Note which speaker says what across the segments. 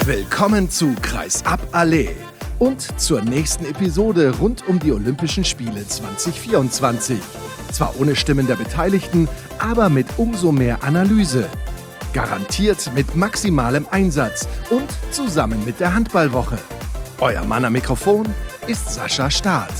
Speaker 1: Willkommen zu Kreisab Allee und zur nächsten Episode rund um die Olympischen Spiele 2024. Zwar ohne Stimmen der Beteiligten, aber mit umso mehr Analyse. Garantiert mit maximalem Einsatz und zusammen mit der Handballwoche. Euer Mann am Mikrofon ist Sascha Staat.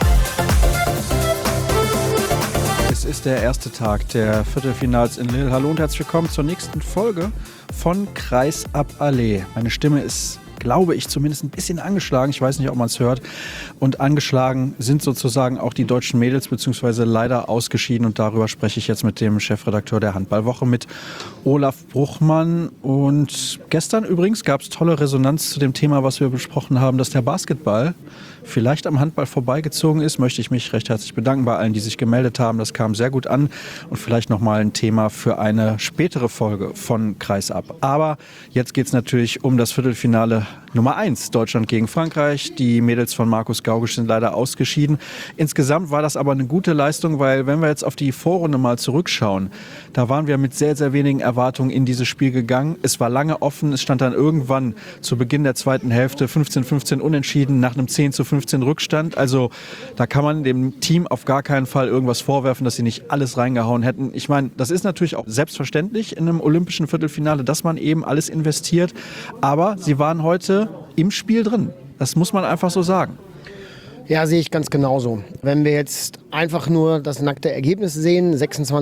Speaker 2: Es ist der erste Tag der Viertelfinals in Lille. Hallo und herzlich willkommen zur nächsten Folge von Kreisab Allee. Meine Stimme ist, glaube ich, zumindest ein bisschen angeschlagen. Ich weiß nicht, ob man es hört. Und angeschlagen sind sozusagen auch die deutschen Mädels, beziehungsweise leider ausgeschieden. Und darüber spreche ich jetzt mit dem Chefredakteur der Handballwoche, mit Olaf Bruchmann. Und gestern übrigens gab es tolle Resonanz zu dem Thema, was wir besprochen haben, dass der Basketball vielleicht am Handball vorbeigezogen ist. Möchte ich mich recht herzlich bedanken bei allen, die sich gemeldet haben. Das kam sehr gut an und vielleicht nochmal ein Thema für eine spätere Folge von Kreisab. Aber jetzt geht es natürlich um das Viertelfinale Nummer 1, Deutschland gegen Frankreich. Die Mädels von Markus Gaugisch sind leider ausgeschieden. Insgesamt war das aber eine gute Leistung, weil wenn wir jetzt auf die Vorrunde mal zurückschauen, da waren wir mit sehr, sehr wenigen Erwartungen in dieses Spiel gegangen. Es war lange offen, es stand dann irgendwann zu Beginn der zweiten Hälfte 15-15 unentschieden nach einem 10-15 Rückstand. Also da kann man dem Team auf gar keinen Fall irgendwas vorwerfen, dass sie nicht alles reingehauen hätten. Ich meine, das ist natürlich auch selbstverständlich in einem olympischen Viertelfinale, dass man eben alles investiert. Aber sie waren heute im Spiel drin. Das muss man einfach so sagen.
Speaker 3: Ja, sehe ich ganz genauso. Wenn wir jetzt einfach nur das nackte Ergebnis sehen,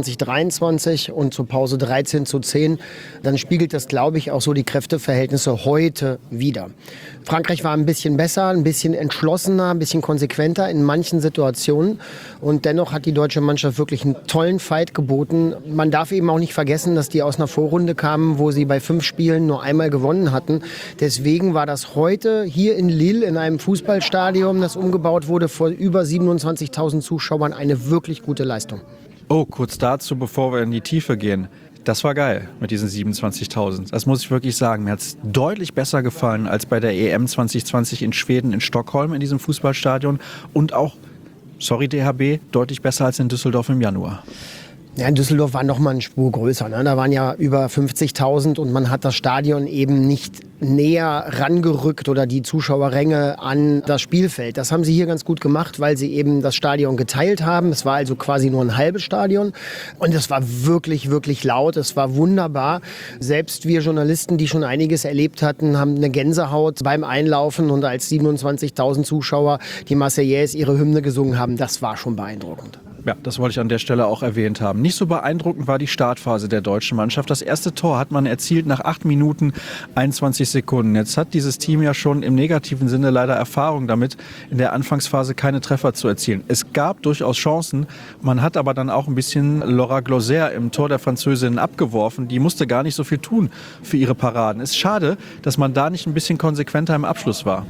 Speaker 3: 26-23 und zur Pause 13-10, dann spiegelt das, glaube ich, auch so die Kräfteverhältnisse heute wider. Frankreich war ein bisschen besser, ein bisschen entschlossener, ein bisschen konsequenter in manchen Situationen. Und dennoch hat die deutsche Mannschaft wirklich einen tollen Fight geboten. Man darf eben auch nicht vergessen, dass die aus einer Vorrunde kamen, wo sie bei 5 Spielen nur einmal gewonnen hatten. Deswegen war das heute hier in Lille in einem Fußballstadion, das umgebaut wurde, vor über 27.000 Zuschauern, eine wirklich gute Leistung.
Speaker 2: Oh, kurz dazu, bevor wir in die Tiefe gehen. Das war geil mit diesen 27.000. Das muss ich wirklich sagen. Mir hat es deutlich besser gefallen als bei der EM 2020 in Schweden, in Stockholm, in diesem Fußballstadion. Und auch, sorry DHB, deutlich besser als in Düsseldorf im Januar.
Speaker 3: Ja, in Düsseldorf war noch mal eine Spur größer. Ne? Da waren ja über 50.000 und man hat das Stadion eben nicht näher rangerückt oder die Zuschauerränge an das Spielfeld. Das haben sie hier ganz gut gemacht, weil sie eben das Stadion geteilt haben. Es war also quasi nur ein halbes Stadion und es war wirklich, wirklich laut. Es war wunderbar. Selbst wir Journalisten, die schon einiges erlebt hatten, haben eine Gänsehaut beim Einlaufen und als 27.000 Zuschauer die Marseillaise ihre Hymne gesungen haben. Das war schon beeindruckend.
Speaker 2: Ja, das wollte ich an der Stelle auch erwähnt haben. Nicht so beeindruckend war die Startphase der deutschen Mannschaft. Das erste Tor hat man erzielt nach 8 Minuten 21 Sekunden. Jetzt hat dieses Team ja schon im negativen Sinne leider Erfahrung damit, in der Anfangsphase keine Treffer zu erzielen. Es gab durchaus Chancen. Man hat aber dann auch ein bisschen Laura Gloser im Tor der Französinnen abgeworfen. Die musste gar nicht so viel tun für ihre Paraden. Es ist schade, dass man da nicht ein bisschen konsequenter im Abschluss war.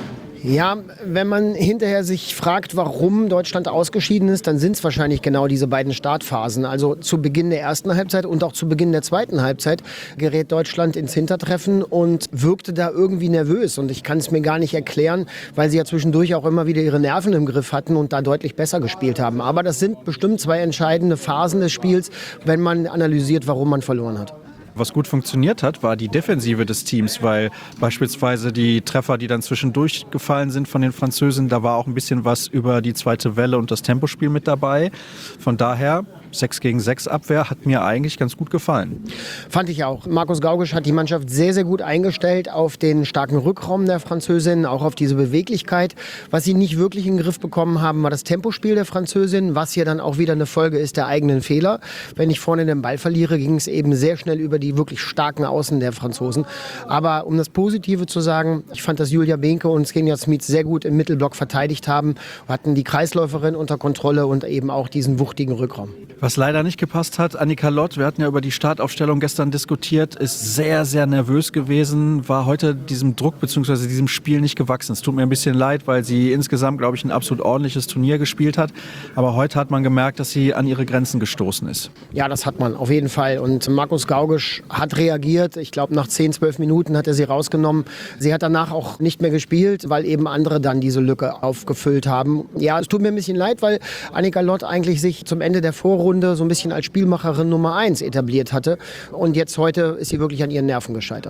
Speaker 3: Ja, wenn man hinterher sich fragt, warum Deutschland ausgeschieden ist, dann sind es wahrscheinlich genau diese beiden Startphasen. Also zu Beginn der ersten Halbzeit und auch zu Beginn der zweiten Halbzeit gerät Deutschland ins Hintertreffen und wirkte da irgendwie nervös. Und ich kann es mir gar nicht erklären, weil sie ja zwischendurch auch immer wieder ihre Nerven im Griff hatten und da deutlich besser gespielt haben. Aber das sind bestimmt 2 entscheidende Phasen des Spiels, wenn man analysiert, warum man verloren hat.
Speaker 2: Was gut funktioniert hat, war die Defensive des Teams, weil beispielsweise die Treffer, die dann zwischendurch gefallen sind von den Französinnen, da war auch ein bisschen was über die zweite Welle und das Tempospiel mit dabei. Von daher 6-gegen-6 Abwehr hat mir eigentlich ganz gut gefallen.
Speaker 3: Fand ich auch. Markus Gaugisch hat die Mannschaft sehr, sehr gut eingestellt auf den starken Rückraum der Französinnen, auch auf diese Beweglichkeit. Was sie nicht wirklich in den Griff bekommen haben, war das Tempospiel der Französinnen, was hier dann auch wieder eine Folge ist der eigenen Fehler. Wenn ich vorne den Ball verliere, ging es eben sehr schnell über die wirklich starken Außen der Franzosen. Aber um das Positive zu sagen, ich fand, dass Julia Behnke und Svenja Smith sehr gut im Mittelblock verteidigt haben, hatten die Kreisläuferin unter Kontrolle und eben auch diesen wuchtigen Rückraum.
Speaker 2: Was leider nicht gepasst hat, Annika Lott, wir hatten ja über die Startaufstellung gestern diskutiert, ist sehr, sehr nervös gewesen, war heute diesem Druck bzw. diesem Spiel nicht gewachsen. Es tut mir ein bisschen leid, weil sie insgesamt, glaube ich, ein absolut ordentliches Turnier gespielt hat. Aber heute hat man gemerkt, dass sie an ihre Grenzen gestoßen ist.
Speaker 3: Ja, das hat man auf jeden Fall. Und Markus Gaugisch hat reagiert. Ich glaube, nach 10, 12 Minuten hat er sie rausgenommen. Sie hat danach auch nicht mehr gespielt, weil eben andere dann diese Lücke aufgefüllt haben. Ja, es tut mir ein bisschen leid, weil Annika Lott eigentlich sich zum Ende der Vorrunde so ein bisschen als Spielmacherin Nummer 1 etabliert hatte. Und jetzt heute ist sie wirklich an ihren Nerven gescheitert.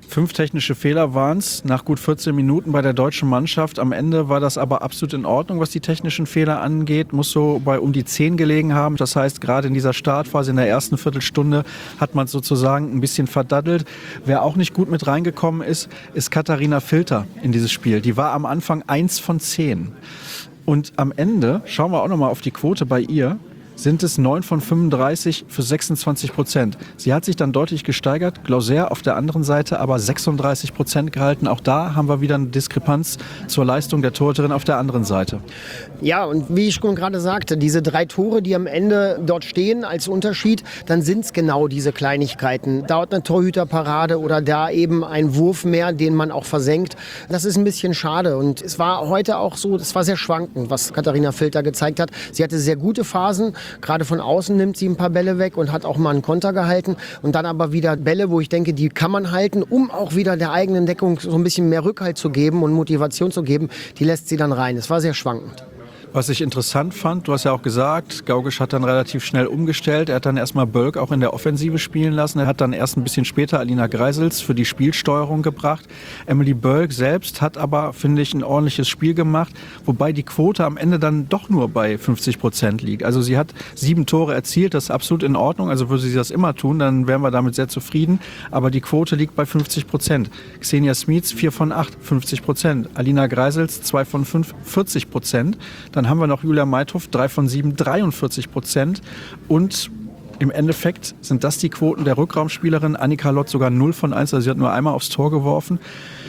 Speaker 2: 5 technische Fehler waren es nach gut 14 Minuten bei der deutschen Mannschaft. Am Ende war das aber absolut in Ordnung, was die technischen Fehler angeht. Muss so bei um die 10 gelegen haben. Das heißt, gerade in dieser Startphase, in der ersten Viertelstunde, hat man sozusagen ein bisschen verdaddelt. Wer auch nicht gut mit reingekommen ist, ist Katharina Filter in dieses Spiel. Die war am Anfang 1 von 10. Und am Ende, schauen wir auch nochmal auf die Quote bei ihr, sind es 9 von 35 für 26%. Sie hat sich dann deutlich gesteigert. Glauser auf der anderen Seite aber 36% gehalten. Auch da haben wir wieder eine Diskrepanz zur Leistung der Torhüterin auf der anderen Seite.
Speaker 3: Ja, und wie ich schon gerade sagte, diese 3 Tore, die am Ende dort stehen als Unterschied, dann sind es genau diese Kleinigkeiten. Dauert eine Torhüterparade oder da eben ein Wurf mehr, den man auch versenkt. Das ist ein bisschen schade. Und es war heute auch so, es war sehr schwankend, was Katharina Filter gezeigt hat. Sie hatte sehr gute Phasen. Gerade von außen nimmt sie ein paar Bälle weg und hat auch mal einen Konter gehalten. Und dann aber wieder Bälle, wo ich denke, die kann man halten, um auch wieder der eigenen Deckung so ein bisschen mehr Rückhalt zu geben und Motivation zu geben. Die lässt sie dann rein. Es war sehr schwankend.
Speaker 2: Was ich interessant fand, du hast ja auch gesagt, Gaugisch hat dann relativ schnell umgestellt. Er hat dann erstmal Bölk auch in der Offensive spielen lassen. Er hat dann erst ein bisschen später Alina Greisels für die Spielsteuerung gebracht. Emily Bölk selbst hat aber, finde ich, ein ordentliches Spiel gemacht, wobei die Quote am Ende dann doch nur bei 50% liegt. Also sie hat 7 Tore erzielt, das ist absolut in Ordnung. Also würde sie das immer tun, dann wären wir damit sehr zufrieden. Aber die Quote liegt bei 50%. Xenia Smits 4 von 8, 50%. Alina Greisels 2 von 5, 40%. Dann haben wir noch Julia Meithof, 3 von 7, 43%. Und im Endeffekt sind das die Quoten der Rückraumspielerin. Annika Lott sogar 0 von 1, also sie hat nur einmal aufs Tor geworfen.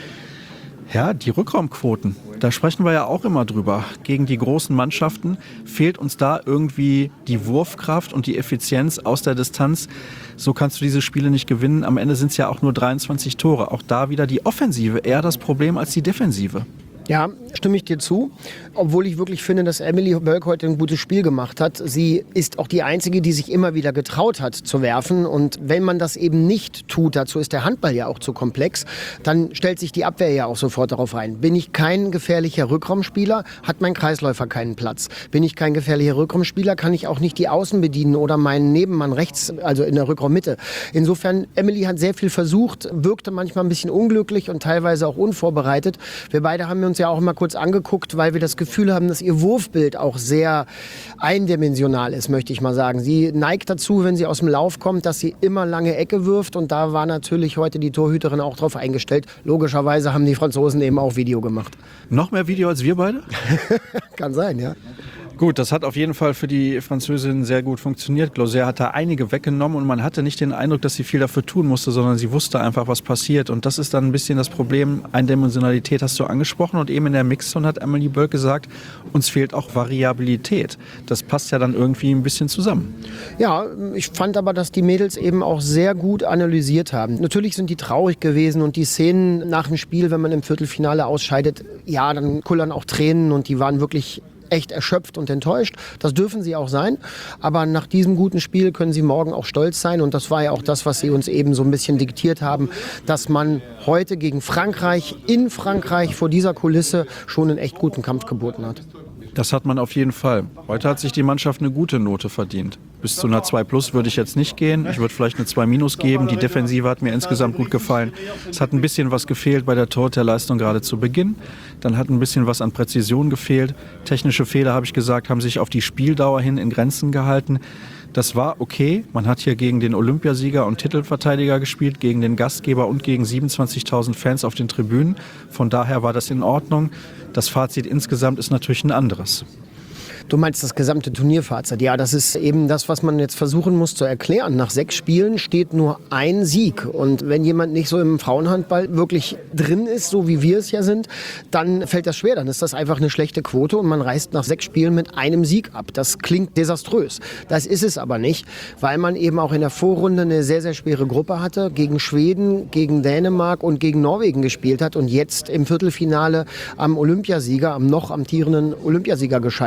Speaker 2: Ja, die Rückraumquoten, da sprechen wir ja auch immer drüber. Gegen die großen Mannschaften fehlt uns da irgendwie die Wurfkraft und die Effizienz aus der Distanz. So kannst du diese Spiele nicht gewinnen. Am Ende sind es ja auch nur 23 Tore. Auch da wieder die Offensive eher das Problem als die Defensive.
Speaker 3: Ja, stimme ich dir zu. Obwohl ich wirklich finde, dass Emily Bölk heute ein gutes Spiel gemacht hat. Sie ist auch die Einzige, die sich immer wieder getraut hat zu werfen. Und wenn man das eben nicht tut, dazu ist der Handball ja auch zu komplex, dann stellt sich die Abwehr ja auch sofort darauf ein. Bin ich kein gefährlicher Rückraumspieler, hat mein Kreisläufer keinen Platz. Bin ich kein gefährlicher Rückraumspieler, kann ich auch nicht die Außen bedienen oder meinen Nebenmann rechts, also in der Rückraummitte. Insofern, Emily hat sehr viel versucht, wirkte manchmal ein bisschen unglücklich und teilweise auch unvorbereitet. Wir beide haben uns ja auch mal kurz angeguckt, weil wir das Gefühl haben, dass ihr Wurfbild auch sehr eindimensional ist, möchte ich mal sagen. Sie neigt dazu, wenn sie aus dem Lauf kommt, dass sie immer lange Ecke wirft und da war natürlich heute die Torhüterin auch drauf eingestellt. Logischerweise haben die Franzosen eben auch Video gemacht.
Speaker 2: Noch mehr Video als wir beide?
Speaker 3: Kann sein, ja.
Speaker 2: Gut, das hat auf jeden Fall für die Französin sehr gut funktioniert. Glauser hat da einige weggenommen und man hatte nicht den Eindruck, dass sie viel dafür tun musste, sondern sie wusste einfach, was passiert. Und das ist dann ein bisschen das Problem. Eindimensionalität hast du angesprochen und eben in der Mixzone hat Emily Bölk gesagt, uns fehlt auch Variabilität. Das passt ja dann irgendwie ein bisschen zusammen.
Speaker 3: Ja, ich fand aber, dass die Mädels eben auch sehr gut analysiert haben. Natürlich sind die traurig gewesen und die Szenen nach dem Spiel, wenn man im Viertelfinale ausscheidet, ja, dann kullern auch Tränen und die waren wirklich echt erschöpft und enttäuscht. Das dürfen sie auch sein. Aber nach diesem guten Spiel können sie morgen auch stolz sein. Und das war ja auch das, was sie uns eben so ein bisschen diktiert haben, dass man heute gegen Frankreich, in Frankreich, vor dieser Kulisse schon einen echt guten Kampf geboten hat.
Speaker 2: Das hat man auf jeden Fall. Heute hat sich die Mannschaft eine gute Note verdient. Bis zu einer 2+ würde ich jetzt nicht gehen. Ich würde vielleicht eine 2- geben. Die Defensive hat mir insgesamt gut gefallen. Es hat ein bisschen was gefehlt bei der Torhüterleistung gerade zu Beginn. Dann hat ein bisschen was an Präzision gefehlt. Technische Fehler, habe ich gesagt, haben sich auf die Spieldauer hin in Grenzen gehalten. Das war okay. Man hat hier gegen den Olympiasieger und Titelverteidiger gespielt, gegen den Gastgeber und gegen 27.000 Fans auf den Tribünen. Von daher war das in Ordnung. Das Fazit insgesamt ist natürlich ein anderes.
Speaker 3: Du meinst das gesamte Turnierfazit. Ja, das ist eben das, was man jetzt versuchen muss zu erklären. Nach 6 Spielen steht nur ein Sieg. Und wenn jemand nicht so im Frauenhandball wirklich drin ist, so wie wir es ja sind, dann fällt das schwer. Dann ist das einfach eine schlechte Quote und man reist nach 6 Spielen mit einem Sieg ab. Das klingt desaströs. Das ist es aber nicht, weil man eben auch in der Vorrunde eine sehr, sehr schwere Gruppe hatte, gegen Schweden, gegen Dänemark und gegen Norwegen gespielt hat und jetzt im Viertelfinale am Olympiasieger, am noch amtierenden Olympiasieger gescheitert ist.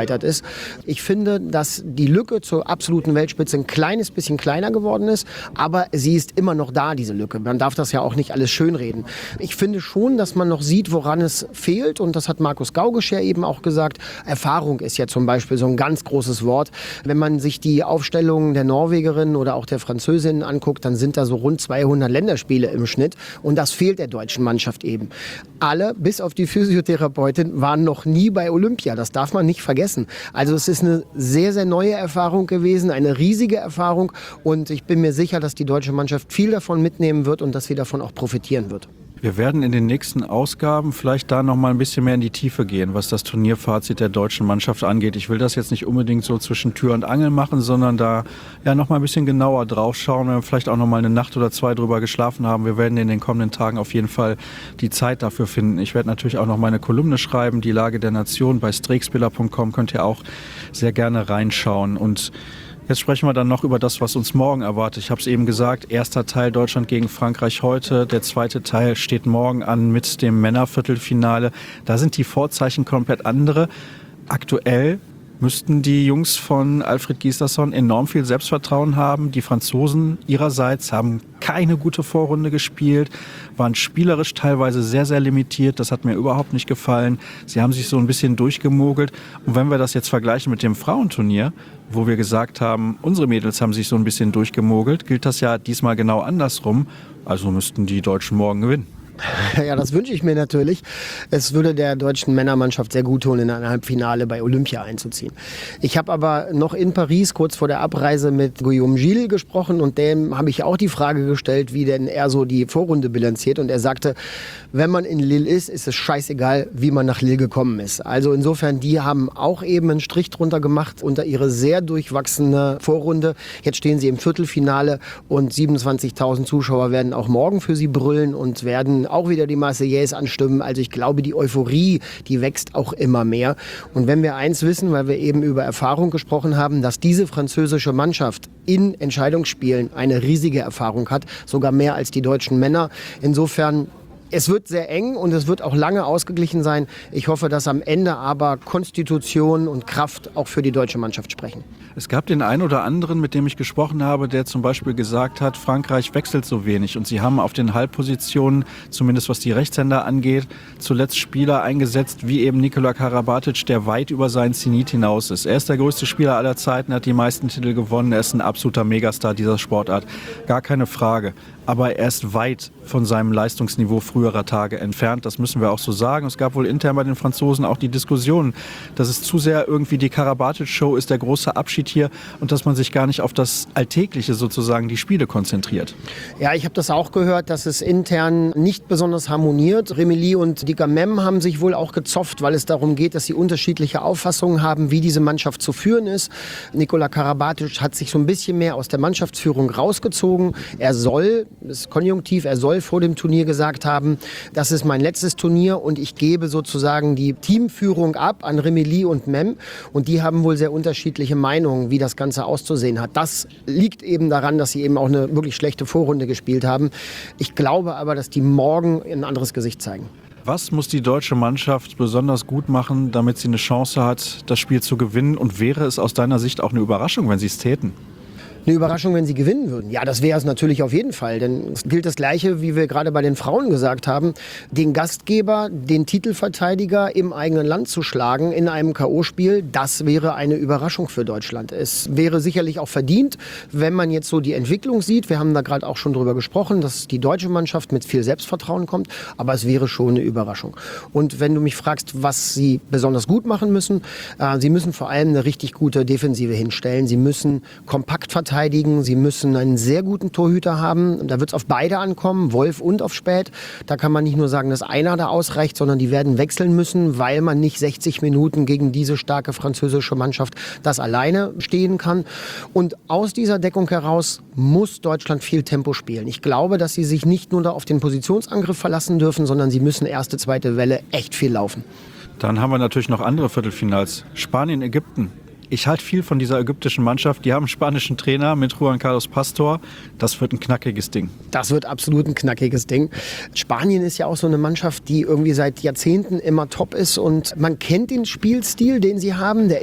Speaker 3: Ich finde, dass die Lücke zur absoluten Weltspitze ein kleines bisschen kleiner geworden ist, aber sie ist immer noch da, diese Lücke. Man darf das ja auch nicht alles schönreden. Ich finde schon, dass man noch sieht, woran es fehlt, und das hat Markus Gaugisch ja eben auch gesagt. Erfahrung ist ja zum Beispiel so ein ganz großes Wort. Wenn man sich die Aufstellungen der Norwegerin oder auch der Französin anguckt, dann sind da so rund 200 Länderspiele im Schnitt, und das fehlt der deutschen Mannschaft eben. Alle, bis auf die Physiotherapeutin, waren noch nie bei Olympia. Das darf man nicht vergessen. Also es ist eine sehr, sehr neue Erfahrung gewesen, eine riesige Erfahrung, und ich bin mir sicher, dass die deutsche Mannschaft viel davon mitnehmen wird und dass sie davon auch profitieren wird.
Speaker 2: Wir werden in den nächsten Ausgaben vielleicht da noch mal ein bisschen mehr in die Tiefe gehen, was das Turnierfazit der deutschen Mannschaft angeht. Ich will das jetzt nicht unbedingt so zwischen Tür und Angel machen, sondern da ja noch mal ein bisschen genauer drauf schauen, wenn wir vielleicht auch noch mal eine Nacht oder zwei drüber geschlafen haben. Wir werden in den kommenden Tagen auf jeden Fall die Zeit dafür finden. Ich werde natürlich auch noch meine Kolumne schreiben, die Lage der Nation, bei streekspiller.com könnt ihr auch sehr gerne reinschauen. Und jetzt sprechen wir dann noch über das, was uns morgen erwartet. Ich habe es eben gesagt, erster Teil Deutschland gegen Frankreich heute. Der zweite Teil steht morgen an mit dem Männerviertelfinale. Da sind die Vorzeichen komplett andere. Aktuell müssten die Jungs von Alfred Gislason enorm viel Selbstvertrauen haben. Die Franzosen ihrerseits haben keine gute Vorrunde gespielt, waren spielerisch teilweise sehr, sehr limitiert. Das hat mir überhaupt nicht gefallen. Sie haben sich so ein bisschen durchgemogelt. Und wenn wir das jetzt vergleichen mit dem Frauenturnier, wo wir gesagt haben, unsere Mädels haben sich so ein bisschen durchgemogelt, gilt das ja diesmal genau andersrum. Also müssten die Deutschen morgen gewinnen.
Speaker 3: Ja, das wünsche ich mir natürlich. Es würde der deutschen Männermannschaft sehr gut tun, in ein Halbfinale bei Olympia einzuziehen. Ich habe aber noch in Paris kurz vor der Abreise mit Guillaume Gilles gesprochen, und dem habe ich auch die Frage gestellt, wie denn er so die Vorrunde bilanziert, und er sagte, wenn man in Lille ist es scheißegal, wie man nach Lille gekommen ist. Also insofern, die haben auch eben einen Strich drunter gemacht unter ihre sehr durchwachsene Vorrunde. Jetzt stehen sie im Viertelfinale, und 27.000 Zuschauer werden auch morgen für sie brüllen und werden auch wieder die Marseillaise anstimmen. Also ich glaube, die Euphorie, die wächst auch immer mehr. Und wenn wir eins wissen, weil wir eben über Erfahrung gesprochen haben, dass diese französische Mannschaft in Entscheidungsspielen eine riesige Erfahrung hat, sogar mehr als die deutschen Männer. Insofern, es wird sehr eng und es wird auch lange ausgeglichen sein. Ich hoffe, dass am Ende aber Konstitution und Kraft auch für die deutsche Mannschaft sprechen.
Speaker 2: Es gab den einen oder anderen, mit dem ich gesprochen habe, der zum Beispiel gesagt hat, Frankreich wechselt so wenig, und sie haben auf den Halbpositionen, zumindest was die Rechtshänder angeht, zuletzt Spieler eingesetzt, wie eben Nikola Karabatic, der weit über seinen Zenit hinaus ist. Er ist der größte Spieler aller Zeiten, hat die meisten Titel gewonnen, er ist ein absoluter Megastar dieser Sportart, gar keine Frage. Aber er ist weit von seinem Leistungsniveau früherer Tage entfernt. Das müssen wir auch so sagen. Es gab wohl intern bei den Franzosen auch die Diskussion, dass es zu sehr irgendwie die Karabatic-Show ist, der große Abschied hier, und dass man sich gar nicht auf das Alltägliche sozusagen, die Spiele konzentriert.
Speaker 3: Ja, ich habe das auch gehört, dass es intern nicht besonders harmoniert. Remili und Digamem haben sich wohl auch gezofft, weil es darum geht, dass sie unterschiedliche Auffassungen haben, wie diese Mannschaft zu führen ist. Nikola Karabatic hat sich so ein bisschen mehr aus der Mannschaftsführung rausgezogen. Er soll, das ist konjunktiv, er soll vor dem Turnier gesagt haben, das ist mein letztes Turnier und ich gebe sozusagen die Teamführung ab an Remili und Mem, und die haben wohl sehr unterschiedliche Meinungen, wie das Ganze auszusehen hat. Das liegt eben daran, dass sie eben auch eine wirklich schlechte Vorrunde gespielt haben. Ich glaube aber, dass die morgen ein anderes Gesicht zeigen.
Speaker 2: Was muss die deutsche Mannschaft besonders gut machen, damit sie eine Chance hat, das Spiel zu gewinnen? Und wäre es aus deiner Sicht auch eine Überraschung, wenn sie es täten?
Speaker 3: Eine Überraschung, wenn sie gewinnen würden. Ja, das wäre es natürlich auf jeden Fall. Denn es gilt das Gleiche, wie wir gerade bei den Frauen gesagt haben. Den Gastgeber, den Titelverteidiger im eigenen Land zu schlagen in einem K.O.-Spiel, das wäre eine Überraschung für Deutschland. Es wäre sicherlich auch verdient, wenn man jetzt so die Entwicklung sieht. Wir haben da gerade auch schon drüber gesprochen, dass die deutsche Mannschaft mit viel Selbstvertrauen kommt. Aber es wäre schon eine Überraschung. Und wenn du mich fragst, was sie besonders gut machen müssen, sie müssen vor allem eine richtig gute Defensive hinstellen. Sie müssen kompakt verteidigen. Sie müssen einen sehr guten Torhüter haben. Da wird es auf beide ankommen, Wolf und auf Späth. Da kann man nicht nur sagen, dass einer da ausreicht, sondern die werden wechseln müssen, weil man nicht 60 Minuten gegen diese starke französische Mannschaft das alleine stehen kann. Und aus dieser Deckung heraus muss Deutschland viel Tempo spielen. Ich glaube, dass sie sich nicht nur da auf den Positionsangriff verlassen dürfen, sondern sie müssen erste, zweite Welle echt viel laufen.
Speaker 2: Dann haben wir natürlich noch andere Viertelfinals. Spanien, Ägypten. Ich halte viel von dieser ägyptischen Mannschaft. Die haben einen spanischen Trainer mit Juan Carlos Pastor. Das wird ein knackiges Ding.
Speaker 3: Das wird absolut ein knackiges Ding. Spanien ist ja auch so eine Mannschaft, die irgendwie seit Jahrzehnten immer top ist. Und man kennt den Spielstil, den sie haben. Der ist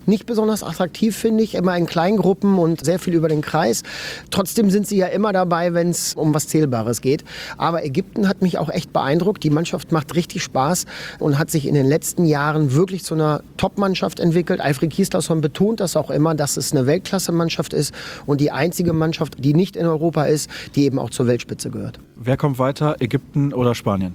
Speaker 3: nicht besonders attraktiv, finde ich. Immer in kleinen Gruppen und sehr viel über den Kreis. Trotzdem sind sie ja immer dabei, wenn es um was Zählbares geht. Aber Ägypten hat mich auch echt beeindruckt. Die Mannschaft macht richtig Spaß und hat sich in den letzten Jahren wirklich zu einer Top-Mannschaft entwickelt. Alfred Gislason betont das auch immer, dass es eine Weltklasse-Mannschaft ist und die einzige Mannschaft, die nicht in Europa ist, die eben auch zur Weltspitze gehört.
Speaker 2: Wer kommt weiter, Ägypten oder Spanien?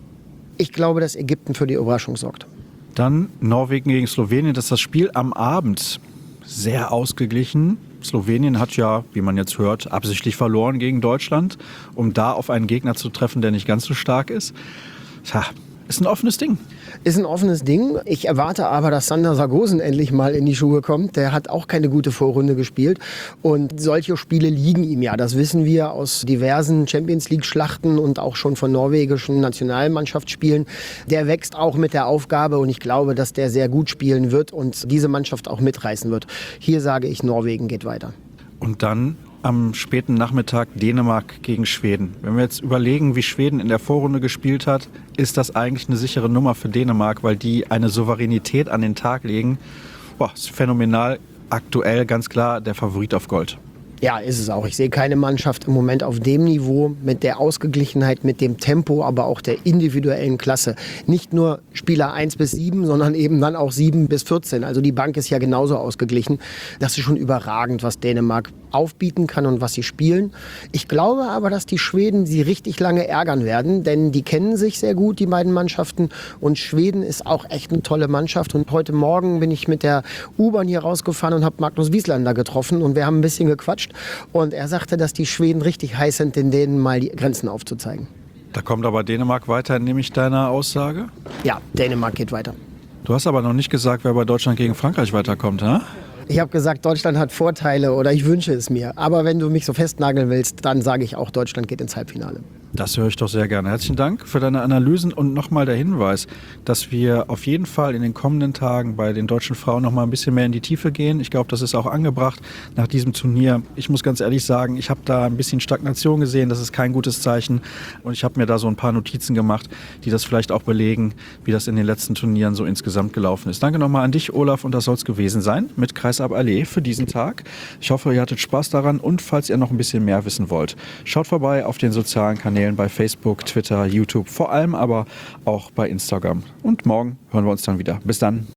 Speaker 3: Ich glaube, dass Ägypten für die Überraschung sorgt.
Speaker 2: Dann Norwegen gegen Slowenien. Das ist das Spiel am Abend. Sehr ausgeglichen. Slowenien hat ja, wie man jetzt hört, absichtlich verloren gegen Deutschland, um da auf einen Gegner zu treffen, der nicht ganz so stark ist. Tja, ist ein offenes Ding.
Speaker 3: Ist ein offenes Ding. Ich erwarte aber, dass Sander Sargosen endlich mal in die Schuhe kommt. Der hat auch keine gute Vorrunde gespielt. Und solche Spiele liegen ihm ja. Das wissen wir aus diversen Champions-League-Schlachten und auch schon von norwegischen Nationalmannschaftsspielen. Der wächst auch mit der Aufgabe und ich glaube, dass der sehr gut spielen wird und diese Mannschaft auch mitreißen wird. Hier sage ich, Norwegen geht weiter.
Speaker 2: Und dann am späten Nachmittag Dänemark gegen Schweden. Wenn wir jetzt überlegen, wie Schweden in der Vorrunde gespielt hat, ist das eigentlich eine sichere Nummer für Dänemark, weil die eine Souveränität an den Tag legen. Boah, ist phänomenal. Aktuell ganz klar der Favorit auf Gold.
Speaker 3: Ja, ist es auch. Ich sehe keine Mannschaft im Moment auf dem Niveau, mit der Ausgeglichenheit, mit dem Tempo, aber auch der individuellen Klasse. Nicht nur Spieler 1 bis 7, sondern eben dann auch 7 bis 14. Also die Bank ist ja genauso ausgeglichen. Das ist schon überragend, was Dänemark aufbieten kann und was sie spielen. Ich glaube aber, dass die Schweden sie richtig lange ärgern werden, denn die kennen sich sehr gut, die beiden Mannschaften. Und Schweden ist auch echt eine tolle Mannschaft. Und heute Morgen bin ich mit der U-Bahn hier rausgefahren und habe Magnus Wieslander getroffen und wir haben ein bisschen gequatscht. Und er sagte, dass die Schweden richtig heiß sind, in denen mal die Grenzen aufzuzeigen.
Speaker 2: Da kommt aber Dänemark weiter, nehme ich deiner Aussage?
Speaker 3: Ja, Dänemark geht weiter.
Speaker 2: Du hast aber noch nicht gesagt, wer bei Deutschland gegen Frankreich weiterkommt, hä?
Speaker 3: Ich habe gesagt, Deutschland hat Vorteile oder ich wünsche es mir. Aber wenn du mich so festnageln willst, dann sage ich auch, Deutschland geht ins Halbfinale.
Speaker 2: Das höre ich doch sehr gerne. Herzlichen Dank für deine Analysen und nochmal der Hinweis, dass wir auf jeden Fall in den kommenden Tagen bei den deutschen Frauen nochmal ein bisschen mehr in die Tiefe gehen. Ich glaube, das ist auch angebracht nach diesem Turnier. Ich muss ganz ehrlich sagen, ich habe da ein bisschen Stagnation gesehen. Das ist kein gutes Zeichen. Und ich habe mir da so ein paar Notizen gemacht, die das vielleicht auch belegen, wie das in den letzten Turnieren so insgesamt gelaufen ist. Danke nochmal an dich, Olaf, und das soll es gewesen sein mit Kreisab Allee für diesen Tag. Ich hoffe, ihr hattet Spaß daran und falls ihr noch ein bisschen mehr wissen wollt, schaut vorbei auf den sozialen Kanälen bei Facebook, Twitter, YouTube, vor allem aber auch bei Instagram. Und morgen hören wir uns dann wieder. Bis dann.